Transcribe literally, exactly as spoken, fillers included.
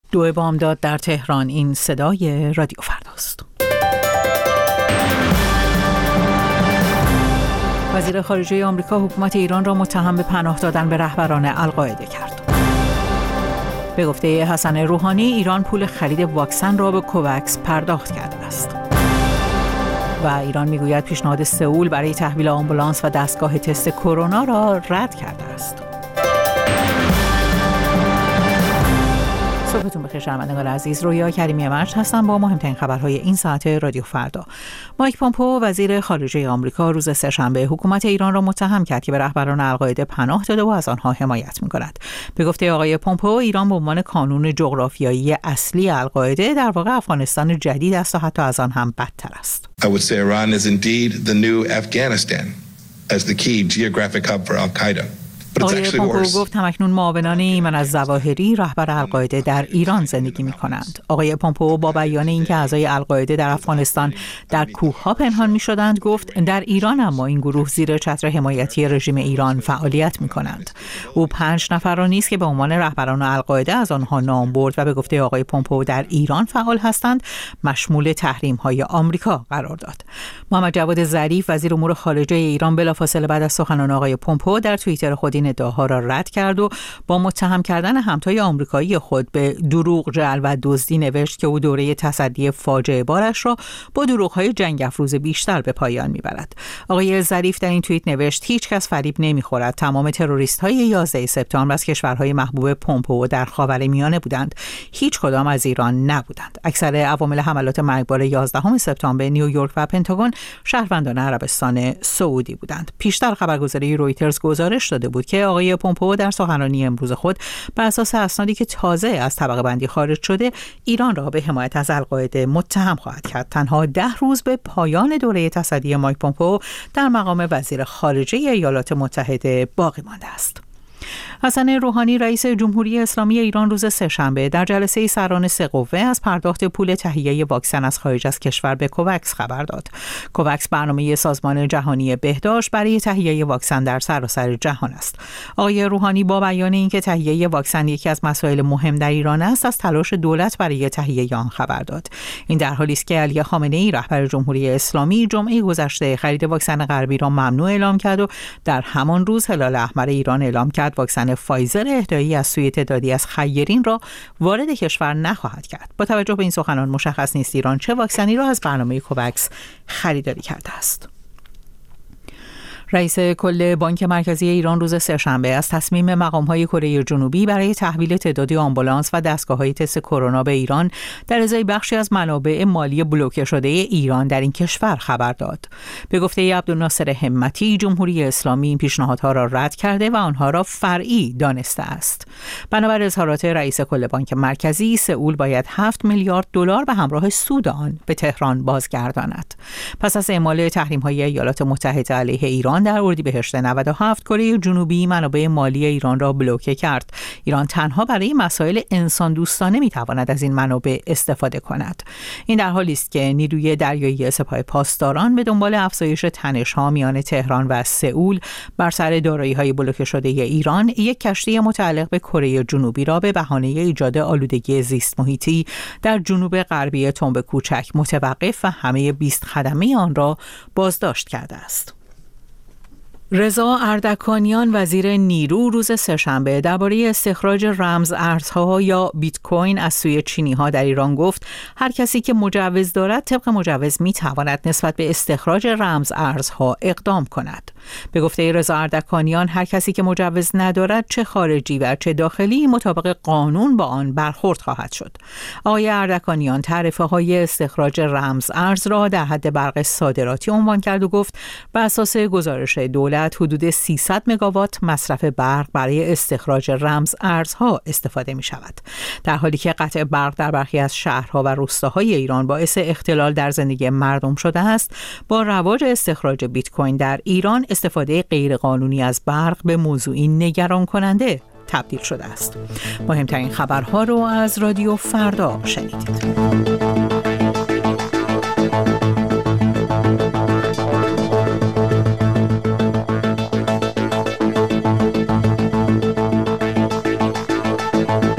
دو بامداد در تهران. این صدای رادیو فرداست. وزیر خارجه آمریکا حکومت ایران را متهم به پناه دادن به رهبران القاعده کرد. به گفته حسن روحانی ایران پول خرید واکسن را به کوواکس پرداخت کرده است. و ایران میگوید پیشنهاد سئول برای تحویل آمبولانس و دستگاه تست کرونا را رد کرده است. صبحتون بخیر شنوندگان عزیز، رویا کریمی مرج هستم با مهمترین خبرهای این ساعت رادیو فردا. مایک پومپئو وزیر خارجه آمریکا روز سه‌شنبه حکومت ایران را متهم کرد که به رهبران القاعده پناه داده و از آنها حمایت می‌کند. به گفته آقای پومپئو ایران به عنوان کانون جغرافیایی اصلی القاعده در واقع افغانستان جدید است و حتی از آن هم بدتر است. I would say Iran is indeed the new Afghanistan as the key geographic hub for Al-Qaeda. آقای پومپئو گفت همکنون معاونان ایمن الظواهری رهبر القاعده در ایران زندگی می کنند. آقای پومپئو با بیان اینکه اعضای القاعده در افغانستان در کوه‌ها پنهان می شدند گفت در ایران اما این گروه زیر چتر حمایتی رژیم ایران فعالیت می کنند. او پنج نفر را نیز که به عنوان رهبران القاعده از آنها نام برد و به گفته آقای پومپئو در ایران فعال هستند مشمول تحریم های آمریکا قرار داد. محمد جواد ظریف وزیر امور خارجه ایران بلافاصله بعد از سخنان آقای پومپئو در توییتر خود این ادعاها را رد کرد و با متهم کردن همتای آمریکایی خود به دروغ، جعل و دزدی نوشت که او دوره تصدی فاجعه بارش را با دروغ‌های جنگ افروز بیشتر به پایان میبرد. آقای ظریف در این توییت نوشت هیچ کس فریب نمیخورد. تمام تروریست‌های یازده سپتامبر از کشورهای محبوب پومپئو در خاورمیانه بودند. هیچ کدام از ایران نبودند. اکثر عوامل حملات مرگبار یازدهم سپتامبر نیویورک و پنتاگون شهروندان عربستان سعودی بودند. پیشتر خبرگزاری رویترز گزارش داده بود که آقای پومپئو در سخنرانی امروز خود بر اساس اسنادی که تازه از طبقه بندی خارج شده ایران را به حمایت از القاعده متهم خواهد کرد. تنها ده روز به پایان دوره تصدی مایک پومپئو در مقام وزیر خارجه ایالات متحده باقی مانده است. حسن روحانی رئیس جمهوری اسلامی ایران روز سه‌شنبه در جلسه سران سه قوه از پرداخت پول تهیه واکسن از خارج از کشور به کوواکس خبر داد. کوواکس برنامه سازمان جهانی بهداشت برای تهیه واکسن در سراسر جهان است. آقای روحانی با بیان اینکه تهیه واکسن یکی از مسائل مهم در ایران است، از تلاش دولت برای تهیه آن خبر داد. این در حالی است که علی خامنه‌ای رهبر جمهوری اسلامی جمعه گذشته خرید واکسن غربی را ممنوع اعلام کرد و در همان روز هلال احمر ایران اعلام کرد واکسن فایزر اهدایی از سوی تعدادی از خیرین را وارد کشور نخواهد کرد. با توجه به این سخنان مشخص نیست ایران چه واکسنی را از برنامه کوواکس خریداری کرده است. رئیس کل بانک مرکزی ایران روز سه‌شنبه از تصمیم مقام‌های کره جنوبی برای تحویل تعدادی آمبولانس و دستگاه‌های تست کرونا به ایران در ازای بخشی از منابع مالی بلوکه شده ایران در این کشور خبر داد. به گفته عبدالناصر همتی جمهوری اسلامی این پیشنهادها را رد کرده و آنها را فرعی دانسته است. بنابر اظهارات رئیس کل بانک مرکزی سئول باید هفت میلیارد دلار به همراه سود آن به تهران بازگرداند. پس از اعمال تحریم‌های ایالات متحده علیه ایران در اردیبهشت نود و هفت کره جنوبی منابع مالی ایران را بلوکه کرد. ایران تنها برای مسائل انسان دوستانه میتواند از این منابع استفاده کند. این در حالی است که نیروی دریایی سپاه پاسداران به دنبال افزایش تنش‌ها میان تهران و سئول بر سر دارایی‌های بلوکه شده ایران یک کشتی متعلق به کره جنوبی را به بهانه ایجاد آلودگی زیست محیطی در جنوب غربی تنب کوچک متوقف و همه بیست خدمه آن را بازداشت کرده است. رضا اردکانیان وزیر نیرو روز سه‌شنبه درباره استخراج رمز ارزها یا بیت کوین از سوی چینی‌ها در ایران گفت هر کسی که مجوز دارد طبق مجوز می‌تواند نسبت به استخراج رمز ارزها اقدام کند. به گفته رضا اردکانیان هر کسی که مجوز ندارد چه خارجی و چه داخلی مطابق قانون با آن برخورد خواهد شد. آقای اردکانیان تعرفه‌های استخراج رمز ارز را در حد برق صادراتی عنوان کرد و گفت بر اساس گزارش دولت حدود سیصد مگاوات مصرف برق برای استخراج رمز ارزها استفاده می شود. در حالی که قطع برق در برخی از شهرها و روستاهای ایران باعث اختلال در زندگی مردم شده است، با رواج استخراج بیت کوین در ایران استفاده غیرقانونی از برق به موضوعی نگران کننده تبدیل شده است. مهمترین خبرها رو از رادیو فردا شنیدید.